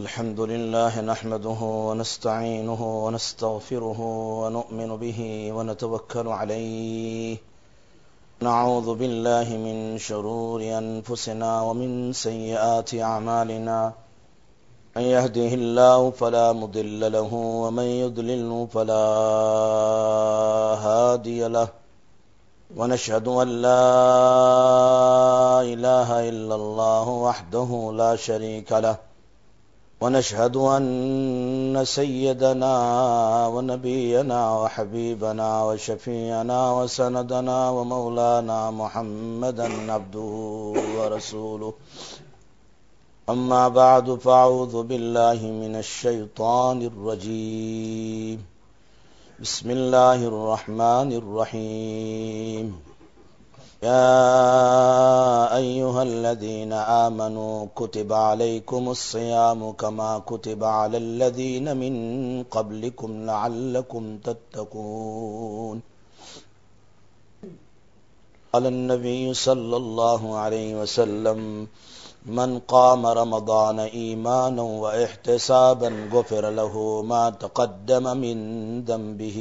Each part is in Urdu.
الحمد لله نحمده ونستعينه ونستغفره ونؤمن به ونتوكل عليه نعوذ بالله من شرور أنفسنا ومن سيئات أعمالنا من يهده الله فلا مضل له ومن يضلل فلا هادي له ونشهد أن لا إله إلا الله وحده لا شريك له ونشهد أن سيدنا ونبينا وحبيبنا وشفيعنا وسندنا ومولانا محمدا عبده ورسوله أما بعد فأعوذ بالله من الشيطان الرجيم بسم الله الرحمن الرحيم يا أيها الذين آمنوا كتب عليكم الصيام كما كتب على الذين من قبلكم لعلكم تتقون قال النبي صلى الله عليه وسلم من قام رمضان إيمانا واحتسابا غفر له ما تقدم من ذنبه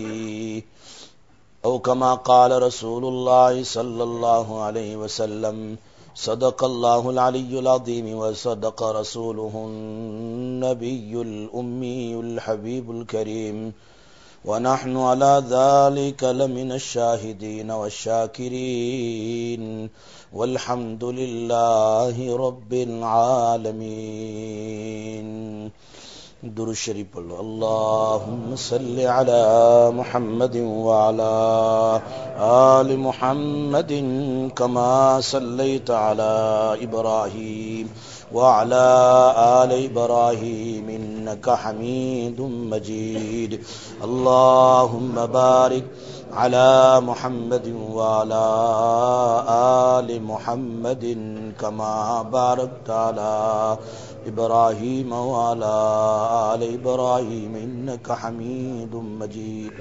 أو كما قال رسول الله صلى الله عليه وسلم صدق الله العلي العظيم وصدق رسوله النبي الأمي الحبيب الكريم ونحن على ذلك لمن الشاهدين والشاكرين والحمد لله رب العالمين. درود شریف پڑھو. اللهم صل على محمد وعلى آل محمد كما صليت على إبراهيم وعلى آل إبراهيم إنك حميد مجيد. اللهم بارك على محمد وعلى آل محمد كما باركت على إبراهيم وعلى آل إبراهيم إنك حميد مجيد.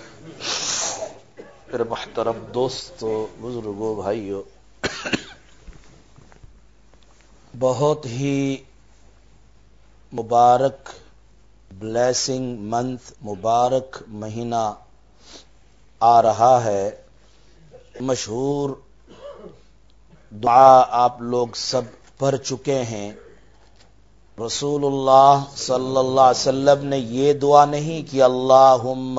میرے محترم دوستو، بزرگوں، بھائیو، بہت ہی مبارک بلیسنگ منتھ، مبارک مہینہ آ رہا ہے. مشہور دعا آپ لوگ سب پڑھ چکے ہیں. رسول اللہ صلی اللہ علیہ وسلم نے یہ دعا نہیں کہ اللہم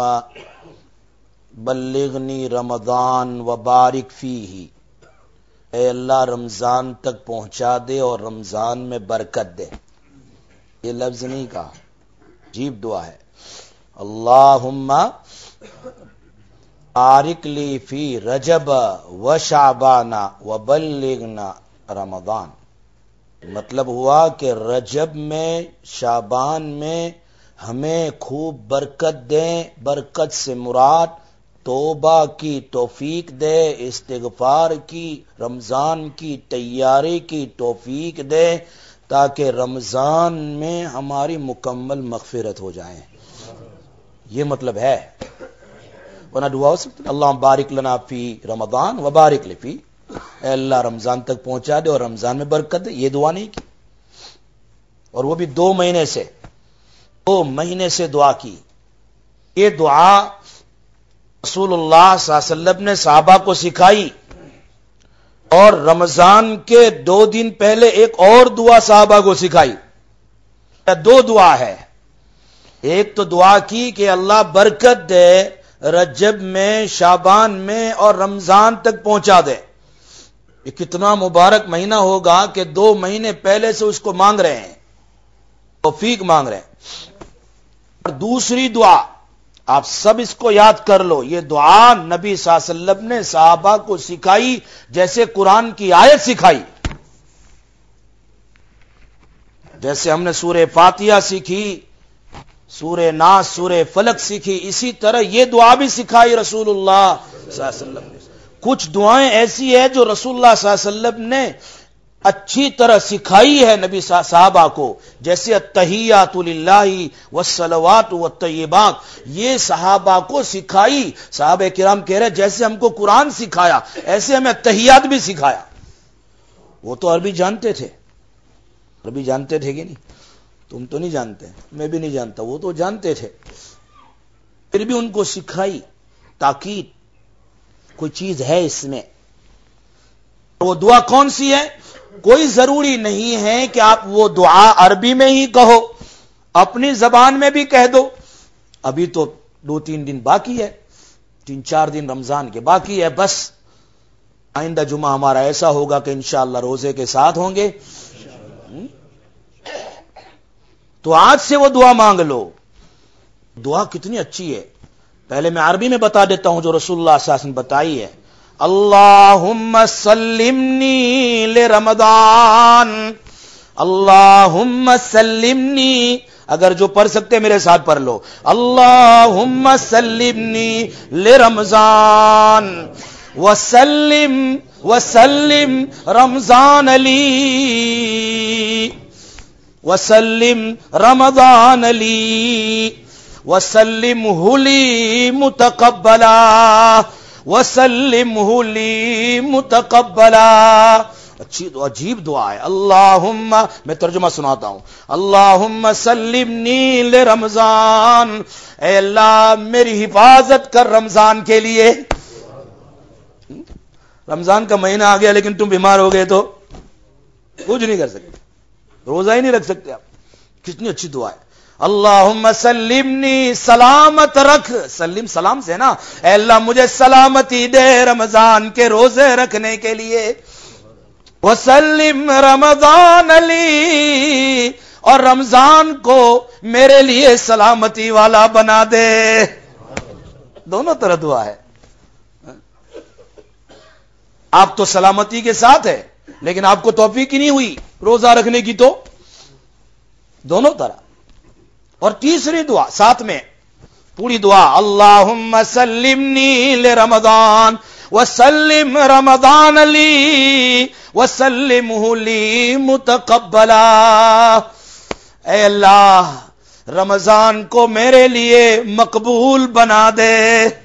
بلغنی رمضان وبارک فیہ، اے اللہ رمضان تک پہنچا دے اور رمضان میں برکت دے. یہ لفظ نہیں کہا، عجیب دعا ہے. اللہم بارک لی فی رجب و شعبان وبلغنا رمضان. مطلب ہوا کہ رجب میں، شعبان میں ہمیں خوب برکت دیں. برکت سے مراد توبہ کی توفیق دے، استغفار کی، رمضان کی تیاری کی توفیق دے، تاکہ رمضان میں ہماری مکمل مغفرت ہو جائے. یہ مطلب ہے. ورنہ دعا ہو سکتا ہے اللہم بارک لنا فی رمضان وبارک لی فی، اے اللہ رمضان تک پہنچا دے اور رمضان میں برکت دے. یہ دعا نہیں کی، اور وہ بھی 2 مہینے سے 2 مہینے سے دعا کی. یہ دعا رسول اللہ صلی اللہ علیہ وسلم نے صحابہ کو سکھائی، اور رمضان کے 2 دن پہلے ایک اور دعا صحابہ کو سکھائی. 2 دعا ہے. ایک تو دعا کی کہ اللہ برکت دے رجب میں، شعبان میں اور رمضان تک پہنچا دے. یہ کتنا مبارک مہینہ ہوگا کہ 2 مہینے پہلے سے اس کو مانگ رہے ہیں، توفیق مانگ رہے ہیں. اور دوسری دعا آپ سب اس کو یاد کر لو. یہ دعا نبی صلی اللہ علیہ وسلم نے صحابہ کو سکھائی جیسے قرآن کی آیت سکھائی. جیسے ہم نے سورہ فاتحہ سیکھی، سورہ ناس، سورہ فلق سیکھی، اسی طرح یہ دعا بھی سکھائی رسول اللہ صلی اللہ علیہ وسلم نے. کچھ دعائیں ایسی ہیں جو رسول اللہ صلی اللہ علیہ وسلم نے اچھی طرح سکھائی ہے نبی صحابہ کو، جیسے التحیات للہ والصلوات والطیبات. یہ صحابہ کو سکھائی. صحابہ کرام کہہ رہے جیسے ہم کو قرآن سکھایا ایسے ہمیں التحیات بھی سکھایا. وہ تو عربی جانتے تھے، عربی جانتے تھے کہ نہیں؟ تم تو نہیں جانتے، میں بھی نہیں جانتا، وہ تو جانتے تھے، پھر بھی ان کو سکھائی، تاکید کوئی چیز ہے اس میں۔ وہ دعا کون سی ہے؟ کوئی ضروری نہیں ہے کہ آپ وہ دعا عربی میں ہی کہو، اپنی زبان میں بھی کہہ دو۔ ابھی تو 2-3 دن باقی ہے، 3-4 دن رمضان کے باقی ہے، بس آئندہ جمعہ ہمارا ایسا ہوگا کہ انشاءاللہ روزے کے ساتھ ہوں گے، تو آج سے وہ دعا مانگ لو۔ دعا کتنی اچھی ہے، پہلے میں عربی میں بتا دیتا ہوں جو رسول اللہ صلی اللہ علیہ وسلم بتائی ہے۔ اللہم سلمنی لرمضان، اللہم سلمنی، اگر جو پڑھ سکتے میرے ساتھ پڑھ لو، اللہم سلمنی لرمضان وسلم رمضان لی وسلم رمضان لی وسلمہ لی متقبلا وسلمہ لی متقبلا۔ اچھی دعا، عجیب دعا ہے۔ اللہم، میں ترجمہ سناتا ہوں، اللہم سلمنی لرمضان، اے اللہ میری حفاظت کر رمضان کے لیے۔ رمضان کا مہینہ آ گیا لیکن تم بیمار ہو گئے تو کچھ نہیں کر سکتے، روزہ ہی نہیں رکھ سکتے آپ۔ کتنی اچھی دعا ہے۔ اللہم سلمنی، سلامت رکھ، سلم سلام سے نا، اے اللہ مجھے سلامتی دے رمضان کے روزے رکھنے کے لیے۔ وسلم رمضان لی، اور رمضان کو میرے لیے سلامتی والا بنا دے۔ دونوں طرح دعا ہے۔ آپ تو سلامتی کے ساتھ ہے لیکن آپ کو توفیق ہی نہیں ہوئی روزہ رکھنے کی، تو دونوں طرح۔ اور تیسری دعا ساتھ میں پوری دعا، اللہم سلمنی لرمضان وسلم رمضان لی وسلمہ لی متقبلا، اے اللہ رمضان کو میرے لیے مقبول بنا دے،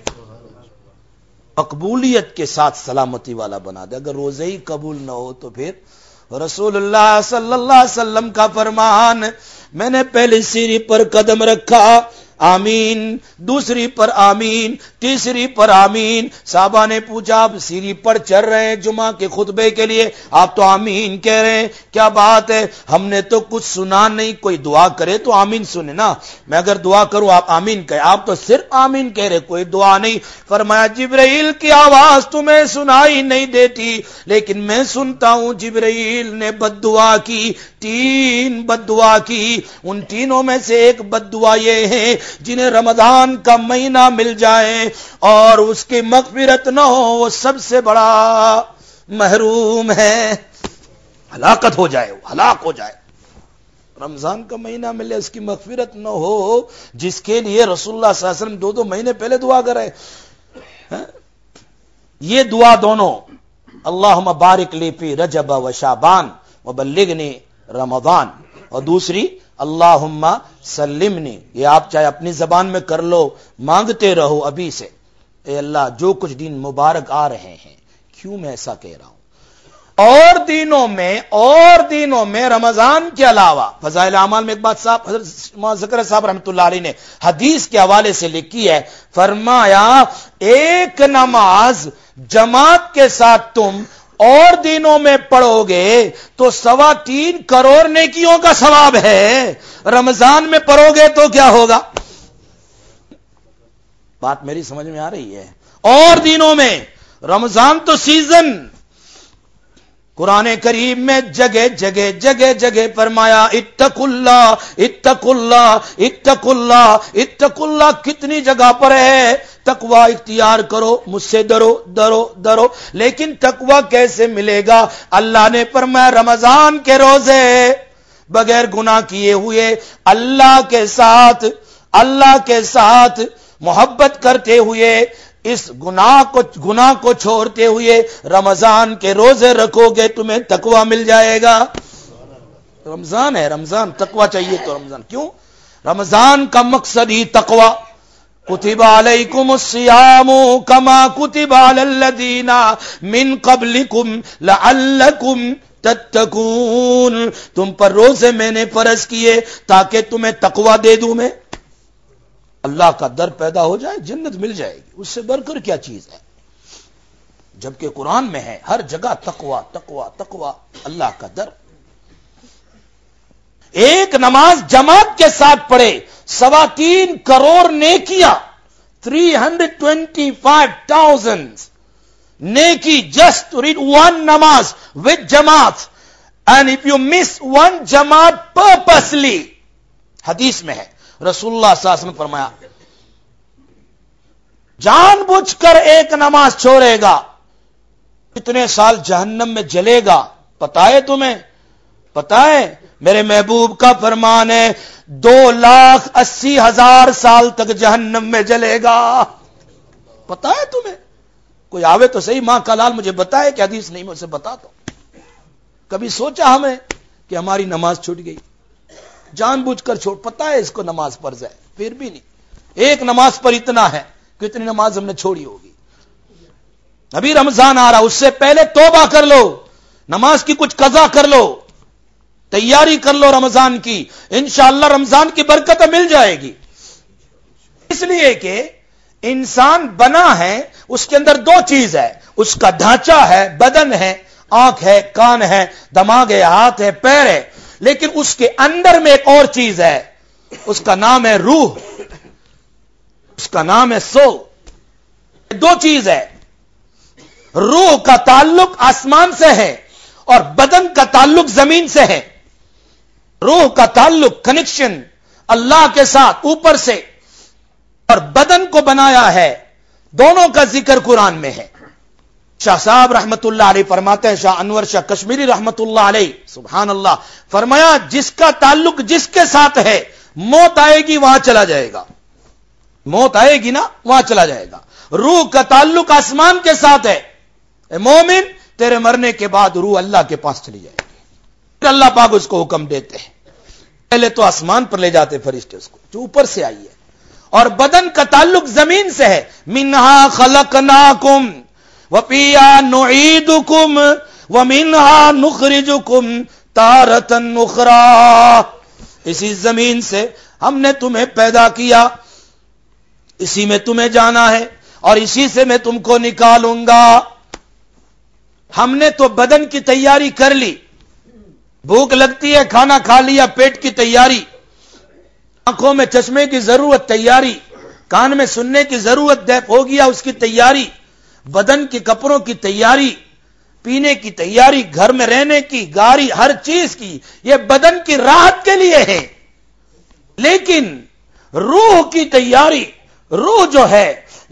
مقبولیت کے ساتھ سلامتی والا بنا دے۔ اگر روزے ہی قبول نہ ہو تو پھر رسول اللہ صلی اللہ علیہ وسلم کا فرمان، میں نے پہلی سیڑھی پر قدم رکھا آمین، دوسری پر آمین، تیسری پر آمین۔ صحابہ نے پوچھا آپ سیڑھی پر چڑھ رہے ہیں جمعہ کے خطبے کے لیے، آپ تو آمین کہہ رہے ہیں، کیا بات ہے؟ ہم نے تو کچھ سنا نہیں، کوئی دعا کرے تو آمین سنے نا، میں اگر دعا کروں آپ آمین کہے، آپ تو صرف آمین کہہ رہے، کوئی دعا نہیں۔ فرمایا جبرائیل کی آواز تمہیں سنائی نہیں دیتی لیکن میں سنتا ہوں۔ جبرائیل نے بد دعا کی، 3 بد دعا کی، ان تینوں میں سے ایک بد دعا یہ ہے جنہیں رمضان کا مہینہ مل جائے اور اس کی مغفرت نہ ہو، وہ سب سے بڑا محروم ہے، ہلاکت ہو جائے، وہ ہلاک ہو جائے۔ رمضان کا مہینہ ملے اس کی مغفرت نہ ہو، جس کے لیے رسول اللہ صلی اللہ علیہ وسلم 2 مہینے پہلے دعا کرے۔ یہ دعا دونوں، اللہم بارک لی فی رجب و شعبان وبلغنی رمضان، اور دوسری اللہم سلمنی، یہ آپ چاہے اپنی زبان میں کر لو، مانگتے رہو ابھی سے، اے اللہ جو کچھ دن مبارک آ رہے ہیں، کیوں میں ایسا کہہ رہا ہوں، اور دینوں میں رمضان کے علاوہ فضائل اعمال میں ایک بات صاحب حضرت ذکر صاحب رحمۃ اللہ علیہ نے حدیث کے حوالے سے لکھی ہے، فرمایا ایک نماز جماعت کے ساتھ تم اور دنوں میں پڑھو گے تو 3.25 کروڑ نیکیوں کا ثواب ہے، رمضان میں پڑھو گے تو کیا ہوگا؟ بات میری سمجھ میں آ رہی ہے؟ اور دنوں میں، رمضان تو سیزن، قرآن کریم میں جگہ فرمایا اتقوا اللہ اتقوا اللہ اتقوا اللہ اتقوا اللہ، کتنی جگہ پر ہے تقوی اختیار کرو، مجھ سے ڈرو، لیکن تقوی کیسے ملے گا؟ اللہ نے فرمایا رمضان کے روزے بغیر گناہ کیے ہوئے اللہ کے ساتھ محبت کرتے ہوئے، اس گناہ کو چھوڑتے ہوئے رمضان کے روزے رکھو گے تمہیں تقوی مل جائے گا۔ رمضان ہے، رمضان تقوی چاہیے تو رمضان کیوں؟ رمضان کا مقصد ہی تقوی۔ کتب علیکم الصیام کما کتب علی الذین من قبلکم لعلکم تتقون، تم پر روزے میں نے فرض کیے تاکہ تمہیں تقوی دے دوں میں، اللہ کا ڈر پیدا ہو جائے، جنت مل جائے گی، اس سے بڑھ کر کیا چیز ہے؟ جبکہ قرآن میں ہے ہر جگہ تقوی تقوی تقوی، اللہ کا ڈر۔ ایک نماز جماعت کے ساتھ پڑھے 3.25 کروڑ نیکیاں، 325,000 نیکی just to read one namaz with jamaat, and if you miss one jamaat purposely، حدیث میں ہے رسول اللہ صلی اللہ علیہ وسلم نے فرمایا جان بوجھ کر ایک نماز چھوڑے گا کتنے سال جہنم میں جلے گا، پتہ ہے تمہیں؟ پتہ ہے؟ میرے محبوب کا فرمان ہے 2,80,000 سال تک جہنم میں جلے گا، پتہ ہے تمہیں؟ کوئی آوے تو صحیح، ماں کا لال مجھے بتائے کہ حدیث نہیں، میں اسے بتاتا ہوں۔ کبھی سوچا ہمیں کہ ہماری نماز چھوٹ گئی، جان بوجھ کر چھوڑ، پتہ ہے اس کو نماز فرض ہے، پھر بھی نہیں، ایک نماز پر اتنا ہے، کتنی نماز ہم نے چھوڑی ہوگی۔ ابھی رمضان آ رہا، اس سے پہلے توبہ کر لو، نماز کی کچھ قضا کر لو، تیاری کر لو رمضان کی، انشاءاللہ رمضان کی برکت مل جائے گی۔ اس لیے کہ انسان بنا ہے، اس کے اندر 2 چیز ہے، اس کا ڈھانچہ ہے، بدن ہے، آنکھ ہے، کان ہے، دماغ ہے، ہاتھ ہے، پیر ہے، لیکن اس کے اندر میں ایک اور چیز ہے، اس کا نام ہے روح، اس کا نام ہے سول۔ 2 چیز ہے، روح کا تعلق آسمان سے ہے اور بدن کا تعلق زمین سے ہے۔ روح کا تعلق، کنیکشن اللہ کے ساتھ اوپر سے، اور بدن کو بنایا ہے، دونوں کا ذکر قرآن میں ہے۔ شاہ صاحب رحمت اللہ علیہ فرماتے ہیں، شاہ انور شاہ کشمیری رحمت اللہ علیہ، سبحان اللہ، فرمایا جس کا تعلق جس کے ساتھ ہے، موت آئے گی وہاں چلا جائے گا، موت آئے گی نا وہاں چلا جائے گا۔ روح کا تعلق آسمان کے ساتھ ہے، اے مومن تیرے مرنے کے بعد روح اللہ کے پاس چلی جائے گی، پھر اللہ پاک اس کو حکم دیتے ہیں، پہلے تو آسمان پر لے جاتے فرشتے اس کو جو اوپر سے آئی ہے، اور بدن کا تعلق زمین سے ہے، منہا خلقناکم وفیہا نعیدکم ومنہا نخرجکم تارۃ اخری، اسی زمین سے ہم نے تمہیں پیدا کیا، اسی میں تمہیں جانا ہے اور اسی سے میں تم کو نکالوں گا۔ ہم نے تو بدن کی تیاری کر لی، بھوک لگتی ہے کھانا کھا لیا، پیٹ کی تیاری، آنکھوں میں چشمے کی ضرورت تیاری، کان میں سننے کی ضرورت ہو گیا اس کی تیاری، بدن کے کپڑوں کی تیاری، پینے کی تیاری، گھر میں رہنے کی، گاڑی، ہر چیز کی، یہ بدن کی راحت کے لیے ہے۔ لیکن روح کی تیاری، روح جو ہے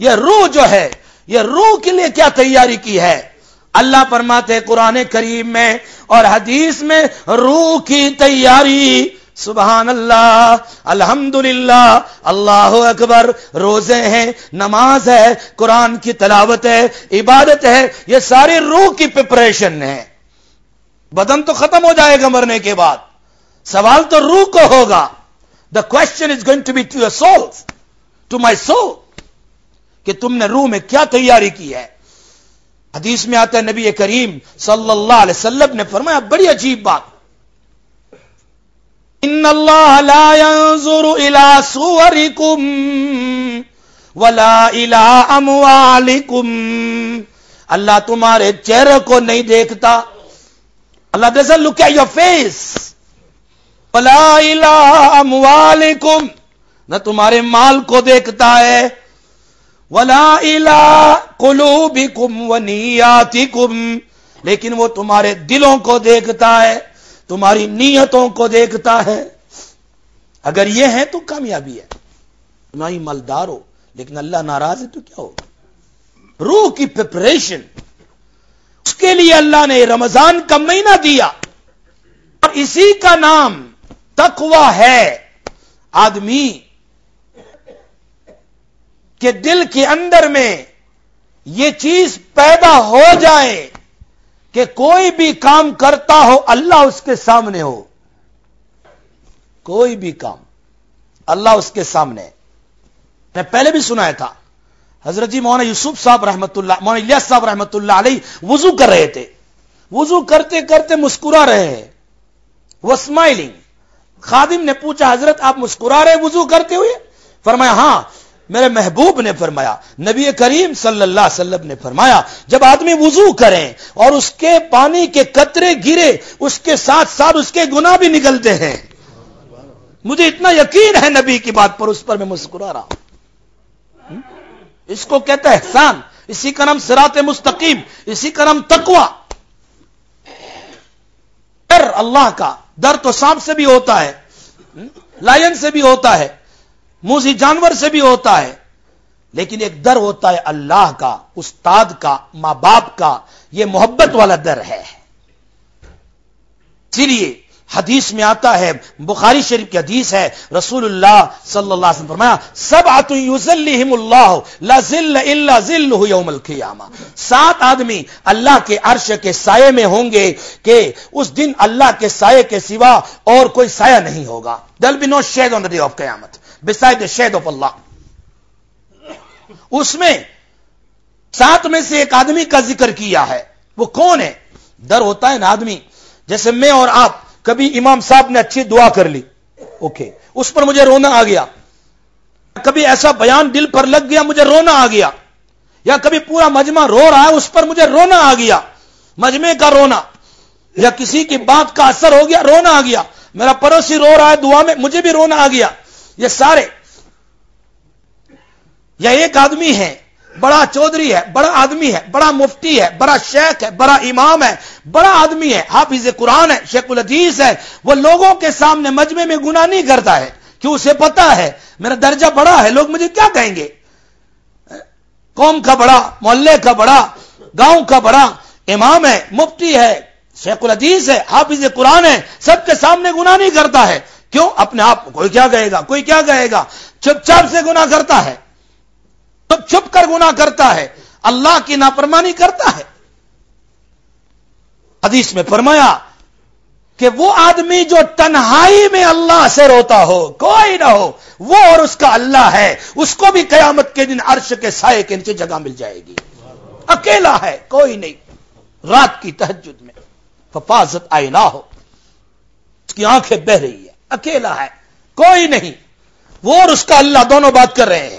یہ روح کے لیے کیا تیاری کی ہے؟ اللہ فرماتے ہیں قرآن کریم میں اور حدیث میں، روح کی تیاری، سبحان اللہ، الحمدللہ، اللہ اکبر، روزے ہیں، نماز ہے، قرآن کی تلاوت ہے، عبادت ہے، یہ ساری روح کی پریپریشن ہے۔ بدن تو ختم ہو جائے گا مرنے کے بعد، سوال تو روح کو ہوگا۔ The question is going to be to your soul, to my soul، کہ تم نے روح میں کیا تیاری کی ہے۔ حدیث میں آتا ہے نبی کریم صلی اللہ علیہ وسلم نے فرمایا بڑی عجیب بات، ان اللہ لا ينظر الى صورکم ولا الى اموالکم، اللہ تمہارے چہرے کو نہیں دیکھتا، اللہ doesn't look at your face، ولا الى اموالکم، نہ تمہارے مال کو دیکھتا ہے، ولا الى قلوبکم ونیاتکم، لیکن وہ تمہارے دلوں کو دیکھتا ہے، تمہاری نیتوں کو دیکھتا ہے۔ اگر یہ ہے تو کامیابی ہے، تمہاری مالدار ہو لیکن اللہ ناراض ہے تو کیا ہوگا؟ روح کی پریپریشن، اس کے لیے اللہ نے رمضان کا مہینہ دیا، اور اسی کا نام تقوی ہے۔ آدمی کہ دل کے اندر میں یہ چیز پیدا ہو جائے کہ کوئی بھی کام کرتا ہو اللہ اس کے سامنے ہو، کوئی بھی کام اللہ اس کے سامنے۔ میں پہلے بھی سنایا تھا، حضرت جی مولانا یوسف صاحب رحمت اللہ، مولانا الیاس صاحب رحمت اللہ علیہ وضو کر رہے تھے، وضو کرتے کرتے مسکرا رہے ہیں، وہ اسمائلنگ. خادم نے پوچھا حضرت آپ مسکرا رہے وضو کرتے ہوئے؟ فرمایا ہاں. میرے محبوب نے فرمایا، نبی کریم صلی اللہ علیہ وسلم نے فرمایا جب آدمی وضو کریں اور اس کے پانی کے قطرے گرے اس کے ساتھ ساتھ اس کے گناہ بھی نکلتے ہیں. مجھے اتنا یقین ہے نبی کی بات پر، اس پر میں مسکرا رہا ہوں. اس کو کہتا ہے احسان، اسی کا نام صراط مستقیم، اسی کا نام تقوی. ڈر اللہ کا، ڈر تو سانپ سے بھی ہوتا ہے، لائن سے بھی ہوتا ہے، موذی جانور سے بھی ہوتا ہے، لیکن ایک ڈر ہوتا ہے اللہ کا، استاد کا، ماں باپ کا. یہ محبت والا ڈر ہے. اسی لیے حدیث میں آتا ہے، بخاری شریف کی حدیث ہے، رسول اللہ صلی اللہ علیہ وسلم فرمایا سبعۃ یظلھم اللہ لا ظل الا ظلہ یوم القیامہ. 7 آدمی اللہ کے عرش کے سائے میں ہوں گے کہ اس دن اللہ کے سائے کے سوا اور کوئی سایہ نہیں ہوگا. there'll be no shade on the day of قیامت beside the shade of Allah. اس میں 7 میں سے ایک آدمی کا ذکر کیا ہے. وہ کون ہے؟ ڈر ہوتا ہے نا آدمی، جیسے میں اور آپ کبھی امام صاحب نے اچھی دعا کر لی، اوکے، اس پر مجھے رونا آ گیا. کبھی ایسا بیان دل پر لگ گیا مجھے رونا آ گیا، یا کبھی پورا مجمع رو رہا ہے اس پر مجھے رونا آ گیا، مجمع کا رونا، یا کسی کی بات کا اثر ہو گیا رونا آ گیا، میرا پڑوسی رو رہا ہے دعا میں مجھے بھی رونا آ گیا. یہ سارے، یا ایک آدمی ہے بڑا چودھری ہے، بڑا آدمی ہے، بڑا مفتی ہے، بڑا شیخ ہے، بڑا امام ہے، بڑا آدمی ہے، حافظ قرآن ہے، شیخ الحدیث ہے، وہ لوگوں کے سامنے مجمع میں گناہ نہیں کرتا ہے کہ اسے پتا ہے میرا درجہ بڑا ہے، لوگ مجھے کیا کہیں گے. قوم کا بڑا، محلے کا بڑا، گاؤں کا بڑا امام ہے، مفتی ہے، شیخ الحدیث ہے، حافظ قرآن ہے، سب کے سامنے گناہ نہیں کرتا ہے. کیوں؟ اپنے آپ کو کوئی کیا کہے گا، کوئی کیا کہے گا، چپ چاپ سے گناہ کرتا ہے، چپ چھپ کر گناہ کرتا ہے، اللہ کی نافرمانی کرتا ہے. حدیث میں فرمایا کہ وہ آدمی جو تنہائی میں اللہ سے روتا ہو، کوئی نہ ہو، وہ اور اس کا اللہ ہے، اس کو بھی قیامت کے دن عرش کے سائے کے نیچے جگہ مل جائے گی. اکیلا ہے، کوئی نہیں. رات کی تہجد میں ففاضت عیناہ، اس کی آنکھیں بہ رہی ہے، اکیلا ہے، کوئی نہیں، وہ اور اس کا اللہ دونوں بات کر رہے ہیں.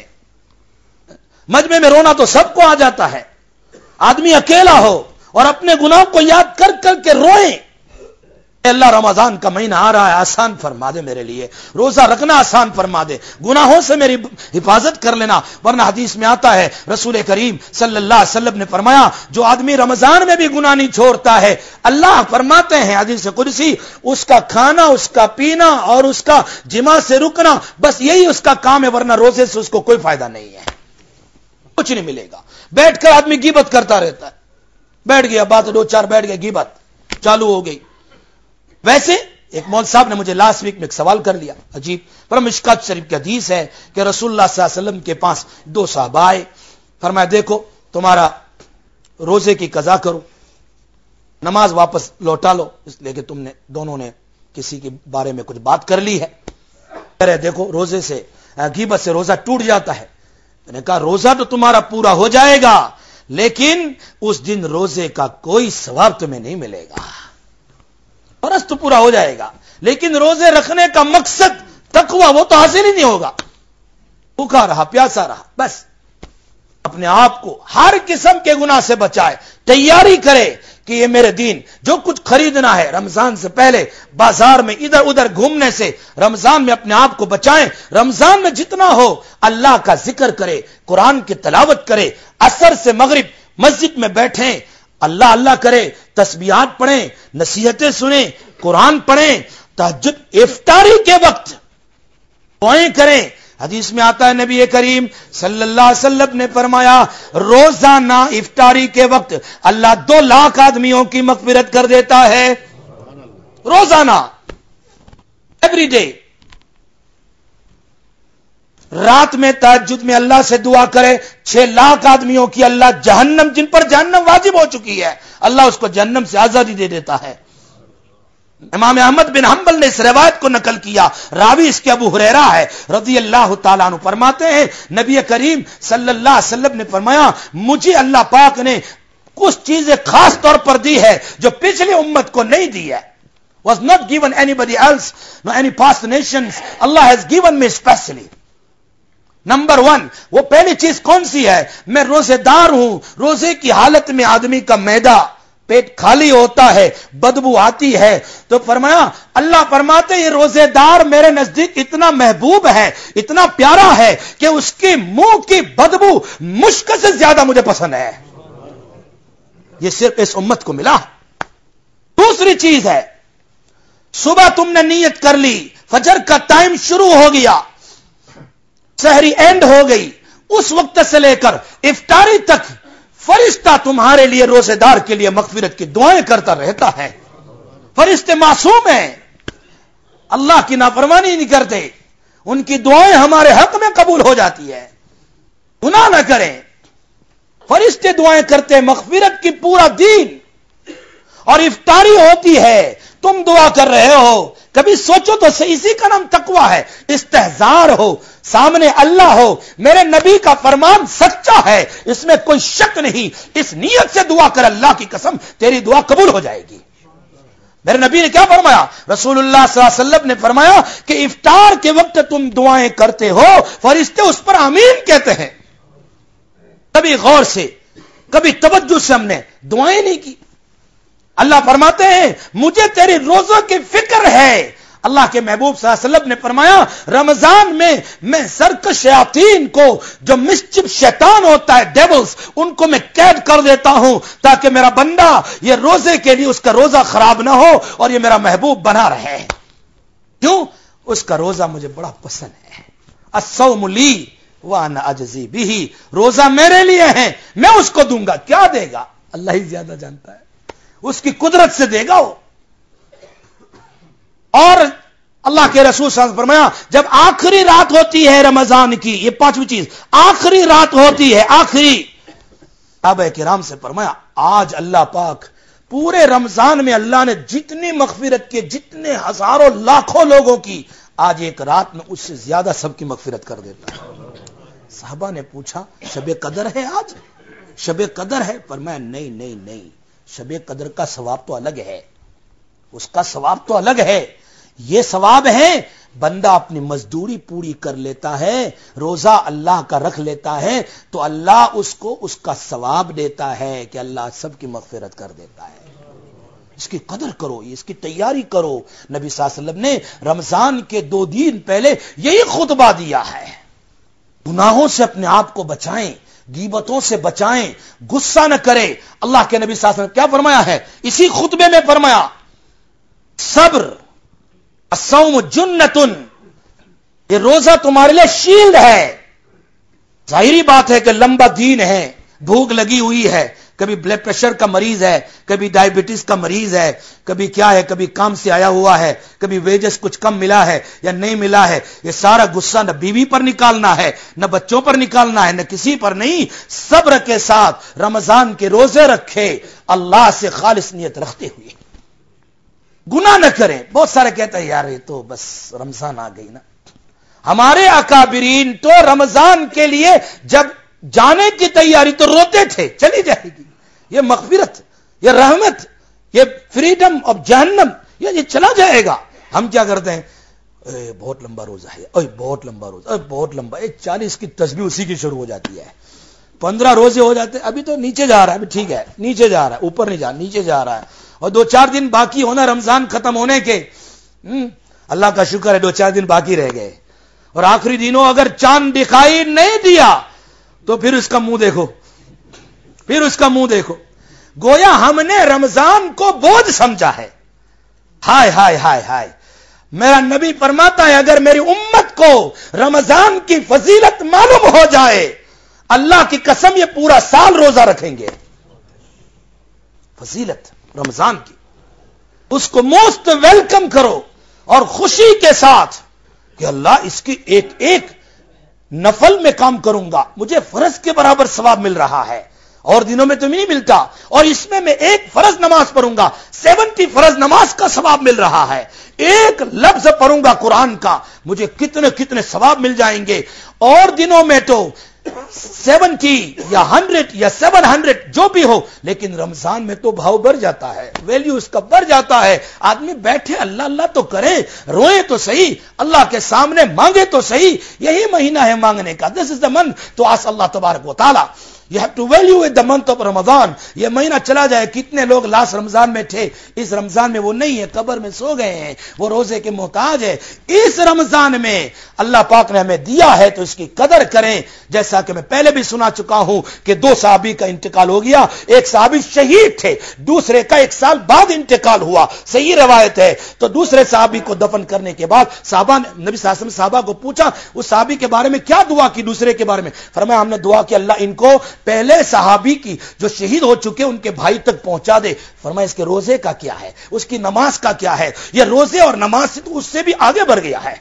مجمع میں رونا تو سب کو آ جاتا ہے، آدمی اکیلا ہو اور اپنے گناہ کو یاد کر کر کے روئیں. اللہ رمضان کا مہینہ آ رہا ہے، آسان فرما دے میرے لیے، روزہ رکھنا آسان فرما دے، گناہوں سے میری حفاظت کر لینا. ورنہ حدیث میں آتا ہے رسول کریم صلی اللہ علیہ وسلم نے فرمایا جو آدمی رمضان میں بھی گناہ نہیں چھوڑتا ہے، اللہ فرماتے ہیں حدیث قدسی، اس کا کھانا، اس کا پینا اور اس کا جماع سے رکنا بس یہی اس کا کام ہے، ورنہ روزے سے اس کو کوئی فائدہ نہیں ہے، کچھ نہیں ملے گا. بیٹھ کر آدمی غیبت کرتا رہتا ہے، بیٹھ گیا بات 2-4 بیٹھ گئے، غیبت چالو ہو گئی. ویسے ایک مول صاحب نے مجھے لاسٹ ویک میں ایک سوال کر لیا عجیب، پر مشکات شریف کی حدیث ہے کہ رسول اللہ صلی اللہ علیہ وسلم کے پاس 2 صحابہ آئے، فرمایا دیکھو تمہارا روزے کی قضا کرو، نماز واپس لوٹا لو، اس لیے کہ تم نے دونوں نے کسی کے بارے میں کچھ بات کر لی ہے. ارے دیکھو روزے سے، غیبت سے روزہ ٹوٹ جاتا ہے. میں نے کہا روزہ تو تمہارا پورا ہو جائے گا لیکن اس دن روزے کا کوئی ثواب تمہیں نہیں ملے گا. فرض تو پورا ہو جائے گا لیکن روزے رکھنے کا مقصد تقوی وہ تو حاصل ہی نہیں ہوگا. بھوکا رہا، پیاسا رہا، بس اپنے آپ کو ہر قسم کے گناہ سے بچائے، تیاری کرے کہ یہ میرے دین جو کچھ خریدنا ہے رمضان سے پہلے بازار میں ادھر ادھر گھومنے سے رمضان میں اپنے آپ کو بچائیں. رمضان میں جتنا ہو اللہ کا ذکر کرے، قرآن کی تلاوت کرے، عصر سے مغرب مسجد میں بیٹھیں، اللہ اللہ کرے، تسبیحات پڑھیں، نصیحتیں سنیں، قرآن پڑھیں، تہجد افطاری کے وقت دعائیں کریں. حدیث میں آتا ہے نبی کریم صلی اللہ علیہ وسلم نے فرمایا روزانہ افطاری کے وقت اللہ 2 لاکھ آدمیوں کی مغفرت کر دیتا ہے، روزانہ، ایوری ڈے. رات میں تہجد میں اللہ سے دعا کرے 6 لاکھ آدمیوں کی اللہ جہنم، جن پر جہنم واجب ہو چکی ہے، اللہ اس کو جہنم سے آزادی دے دیتا ہے. امام احمد بن حنبل نے اس روایت کو نقل کیا، راوی اس کے ابو ہریرہ ہے رضی اللہ تعالیٰ عنہ، فرماتے ہیں نبی کریم صلی اللہ علیہ وسلم نے فرمایا مجھے اللہ پاک نے کچھ چیزیں خاص طور پر دی ہے جو پچھلی امت کو نہیں دی ہے. Was not given anybody else, no any past nations. Allah has given me specially. Number 1 وہ پہلی چیز کون سی ہے؟ میں روزے دار ہوں. روزے کی حالت میں آدمی کا معدہ پیٹ خالی ہوتا ہے، بدبو آتی ہے. تو فرمایا، اللہ فرماتے یہ روزے دار میرے نزدیک اتنا محبوب ہے، اتنا پیارا ہے کہ اس کی منہ کی بدبو مشک سے زیادہ مجھے پسند ہے. یہ صرف اس امت کو ملا. دوسری چیز ہے، صبح تم نے نیت کر لی، فجر کا ٹائم شروع ہو گیا، سحری اینڈ ہو گئی، اس وقت سے لے کر افطاری تک فرشتہ تمہارے لیے روزے دار کے لیے مغفرت کی دعائیں کرتا رہتا ہے. فرشتے معصوم ہیں، اللہ کی نافرمانی نہیں کرتے، ان کی دعائیں ہمارے حق میں قبول ہو جاتی ہے. گناہ نہ کریں، فرشتے دعائیں کرتے، مغفرت کی پورا دین. اور افطاری ہوتی ہے، تم دعا کر رہے ہو، کبھی سوچو تو صحیح، اسی کا نام تقوی ہے. استحضار ہو، سامنے اللہ ہو، میرے نبی کا فرمان سچا ہے، اس میں کوئی شک نہیں. اس نیت سے دعا کر، اللہ کی قسم تیری دعا قبول ہو جائے گی. میرے نبی نے کیا فرمایا؟ رسول اللہ صلی اللہ علیہ وسلم نے فرمایا کہ افطار کے وقت تم دعائیں کرتے ہو، فرشتے اس پر آمین کہتے ہیں. کبھی غور سے، کبھی توجہ سے ہم نے دعائیں نہیں کی. اللہ فرماتے ہیں مجھے تیری روزوں کی فکر ہے. اللہ کے محبوب صلی اللہ علیہ وسلم نے فرمایا رمضان میں سرکش شیاطین کو، جو مسچف شیطان ہوتا ہے، ڈیولز، ان کو میں قید کر دیتا ہوں تاکہ میرا بندہ یہ روزے کے لیے اس کا روزہ خراب نہ ہو اور یہ میرا محبوب بنا رہے. کیوں؟ اس کا روزہ مجھے بڑا پسند ہے. الصوم لی وانا اجزی بہ، روزہ میرے لیے ہے، میں اس کو دوں گا. کیا دے گا؟ اللہ ہی زیادہ جانتا ہے، اس کی قدرت سے دے گا وہ. اور اللہ کے رسول صلی اللہ علیہ وسلم فرمایا جب آخری رات ہوتی ہے رمضان کی، یہ پانچویں چیز، آخری رات ہوتی ہے، آخری. صحابہ کرام سے فرمایا آج اللہ پاک پورے رمضان میں اللہ نے جتنی مغفرت کی، جتنے ہزاروں لاکھوں لوگوں کی، آج ایک رات میں اس سے زیادہ سب کی مغفرت کر دیتا ہے. صحابہ نے پوچھا شب قدر ہے آج؟ شب قدر ہے؟ فرمایا نہیں نہیں نہیں، شب قدر کا ثواب تو الگ ہے، اس کا ثواب تو الگ ہے. یہ ثواب ہے بندہ اپنی مزدوری پوری کر لیتا ہے، روزہ اللہ کا رکھ لیتا ہے تو اللہ اس کو اس کا ثواب دیتا ہے کہ اللہ سب کی مغفرت کر دیتا ہے. اس کی قدر کرو، اس کی تیاری کرو. نبی صلی اللہ علیہ وسلم نے رمضان کے 2 دن پہلے یہی خطبہ دیا ہے. گناہوں سے اپنے آپ کو بچائیں، غیبتوں سے بچائیں، غصہ نہ کرے. اللہ کے نبی صلی اللہ علیہ وسلم کیا فرمایا ہے اسی خطبے میں؟ فرمایا صبر، الصوم جنتن، یہ روزہ تمہارے لیے شیلڈ ہے. ظاہری بات ہے کہ لمبا دین ہے، بھوک لگی ہوئی ہے، کبھی بلڈ پریشر کا مریض ہے، کبھی ڈائبٹیز کا مریض ہے، کبھی کیا ہے، کبھی کام سے آیا ہوا ہے، کبھی ویجز کچھ کم ملا ہے یا نہیں ملا ہے. یہ سارا غصہ نہ بیوی پر نکالنا ہے، نہ بچوں پر نکالنا ہے، نہ کسی پر نہیں. صبر کے ساتھ رمضان کے روزے رکھے، اللہ سے خالص نیت رکھتے ہوئے. گناہ نہ کریں. بہت سارے کہتے ہیں یار یہ تو بس رمضان آ گئی نا. ہمارے اکابرین تو رمضان کے لیے جب جانے کی تیاری تو روتے تھے، چلی جائے گی، یہ مغفرت، یہ رحمت، یہ فریڈم آف جہنم، یہ چلا جائے گا. ہم کیا کرتے ہیں؟ بہت لمبا روزہ ہے، بہت لمبا روزہ، بہت لمبا. 40 کی تسبیح اسی کی شروع ہو جاتی ہے. 15 روزے ہو جاتے، ابھی تو نیچے جا رہا ہے، ابھی ٹھیک ہے، نیچے جا رہا ہے، اوپر نہیں جا، نیچے جا رہا ہے. اور 2-4 دن باقی ہونا رمضان ختم ہونے کے. اللہ کا شکر ہے 2-4 دن باقی رہ گئے. اور آخری دنوں اگر چاند دکھائی نہیں دیا تو پھر اس کا منہ دیکھو، پھر اس کا منہ دیکھو. گویا ہم نے رمضان کو بوجھ سمجھا ہے. ہائے ہائے ہائے ہائے. میرا نبی فرماتا ہے اگر میری امت کو رمضان کی فضیلت معلوم ہو جائے، اللہ کی قسم یہ پورا سال روزہ رکھیں گے. فضیلت رمضان کی، اس کو موسٹ ویلکم کرو اور خوشی کے ساتھ کہ اللہ اس کی ایک ایک نفل میں کام کروں گا، مجھے فرض کے برابر ثواب مل رہا ہے، اور دنوں میں تو نہیں ملتا. اور اس میں ایک فرض نماز پڑھوں گا، 70 فرض نماز کا ثواب مل رہا ہے. ایک لفظ پڑھوں گا قرآن کا، مجھے کتنے کتنے ثواب مل جائیں گے. اور دنوں میں تو 70 یا 100 یا 700 جو بھی ہو, لیکن رمضان میں تو بھاؤ بڑھ جاتا ہے, ویلیو اس کا بڑھ جاتا ہے. آدمی بیٹھے اللہ اللہ تو کرے, روئے تو صحیح, اللہ کے سامنے مانگے تو صحیح. یہی مہینہ ہے مانگنے کا. دس از دا منتھ تو آس اللہ تبارک و تعالی. You have to value it the month of Ramadan. یہ مہینہ چلا جائے, کتنے لوگ لاسٹ رمضان میں تھے, اس رمضان میں وہ نہیں ہے, قبر میں سو گئے ہیں, وہ روزے کے محتاج ہے. اس رمضان میں اللہ پاک نے ہمیں دیا ہے تو اس کی قدر کریں. جیسا کہ میں پہلے بھی سنا چکا ہوں کہ 2 صحابی کا انتقال ہو گیا. ایک صحابی شہید تھے, دوسرے کا 1 سال بعد انتقال ہوا, صحیح روایت ہے. تو دوسرے صحابی کو دفن کرنے کے بعد صحابہ نے, نبی صلی اللہ علیہ وسلم صحابہ کو پوچھا اس صحابی کے بارے میں کیا دعا کی, دوسرے کے بارے میں. فرمایا ہم نے دعا کی اللہ ان کو پہلے صحابی کی جو شہید ہو چکے ان کے بھائی تک پہنچا دے. فرمایا اس کے روزے کا کیا ہے, اس کی نماز کا کیا ہے. یہ روزے اور نماز سے تو اس سے بھی آگے بڑھ گیا ہے.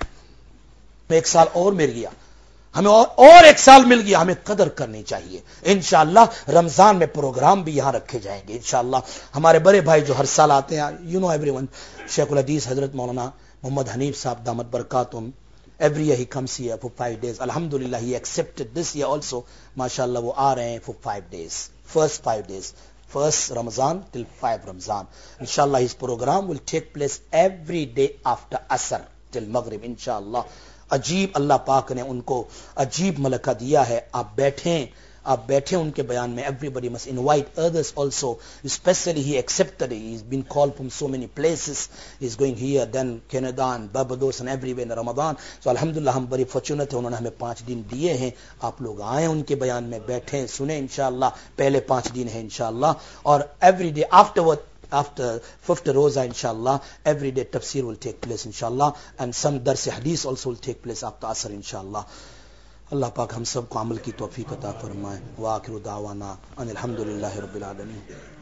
1 سال اور مل گیا, ہمیں اور 1 سال مل گیا. ہمیں قدر کرنی چاہیے. انشاءاللہ رمضان میں پروگرام بھی یہاں رکھے جائیں گے انشاءاللہ. ہمارے بڑے بھائی جو ہر سال آتے ہیں, یو نو ایوری ون, شیخ الحدیث حضرت مولانا محمد حنیف صاحب دامت برکاتہم, every year he comes here for 5 days. Alhamdulillah he accepted this year also. MashaAllah وہ آ رہے ہیں for 5 days. First 5 days. First Ramadan till 5 Ramadan. Inshallah his program will take place every day after Asr till Maghrib inshallah. عجیب اللہ پاک نے ان کو عجیب ملکہ دیا ہے. آپ بیٹھیں ان کے بیان میں. Everybody must invite others also. Especially he accepted it. He's been called from so many places. He's going here, then Canada and Barbados and everywhere in Ramadan. So alhamdulillah ہم بڑی فارچونیٹ ہیں, انہوں نے ہمیں 5 دن دیے ہیں. آپ لوگ آئیں ان کے بیان میں, بیٹھیں سنیں انشاءاللہ. پہلے 5 دن ہیں انشاءاللہ, اور every day after 5th روزہ inshallah every day tafsir will take place inshallah, and some dars hadith also will take place after asr inshallah. اللہ پاک ہم سب کو عمل کی توفیق عطا فرمائے. وآخر دعوانا ان الحمدللہ رب العالمین.